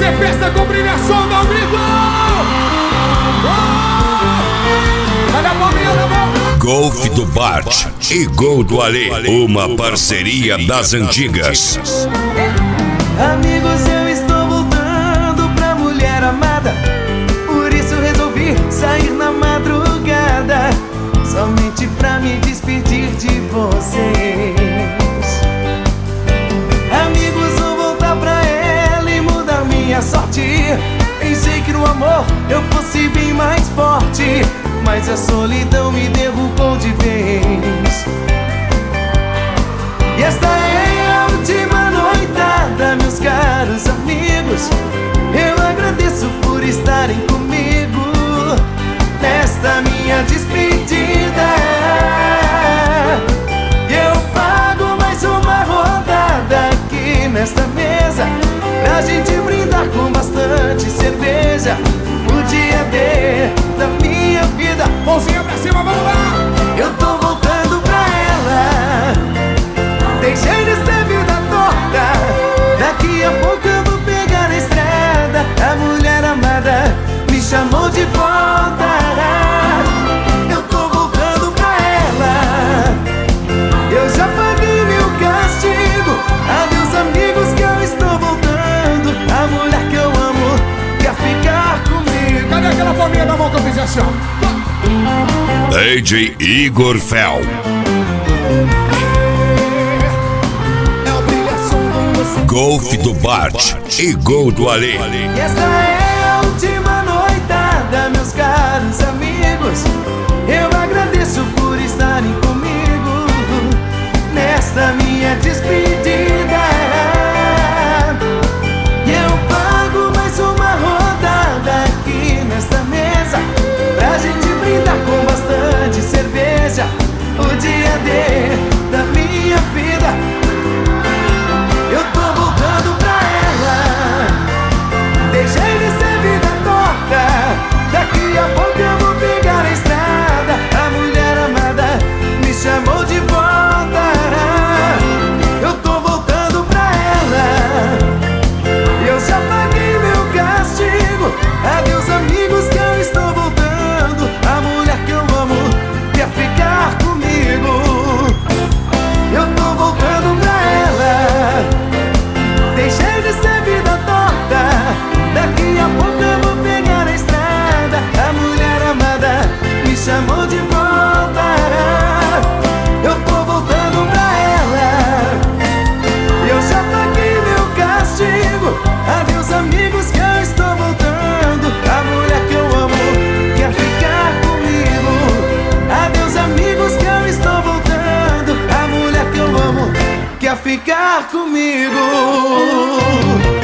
é festa com brilhação, dá um grito! Cadê a palminha na mão? Golf do Bart e Gol do Alê, uma parceria das antigas. Amigos, eu estou voltando pra mulher amada, por isso resolvi sair na madrugada, somente pra me despedir de vocês. Amigos, vou voltar pra ela e mudar minha sorte. Pensei que no amor eu fosse bem mais forte, mas a solidão me derrubou de vez. E esta é a última noitada, meus caros amigos. Eu agradeço por estarem comigo nesta minha despedida. E eu pago mais uma rodada aqui nesta mesa, pra gente brindar com bastante cerveja. O dia D da minha vida. Mãozinha pra cima, vamos lá! Eu tô voltando pra ela, deixei de ser vida torta. Daqui a pouco eu vou pegar a estrada. A mulher amada me chamou de volta. Eu tô voltando pra ela, eu já paguei meu castigo. Adeus amigos, que eu estou voltando. A mulher que eu amo quer ficar comigo. Cadê aquela palminha da mão que eu fiz assim, ó? DJ Igor Fel. Golf do Bart e Gol do Alê. E esta é a última noitada, meus caros amigos. Eu agradeço por estarem comigo nesta minha despedida. E eu pago mais uma rodada aqui nesta mesa, pra gente brindar com bastante cerveja. O dia D da minha vida. Eu tô voltando pra ela, deixei de ser vida torta. Daqui a pouco eu vou pegar a estrada. A mulher amada me chamou de volta. Eu tô voltando pra ela, eu já paguei meu castigo. Adeus amigos, que eu estou voltando. A mulher que eu amo quer ficar comigo. Eu tô voltando pra ela, deixei de ser vida torta. Daqui a pouco eu vou pegar a estrada. A mulher amada me chamou de volta. Eu tô voltando pra ela, eu já paguei meu castigo. Adeus amigos, que eu estou voltando. A mulher que eu amo quer ficar comigo. Adeus amigos, que eu estou voltando. A mulher que eu amo quer ficar comigo.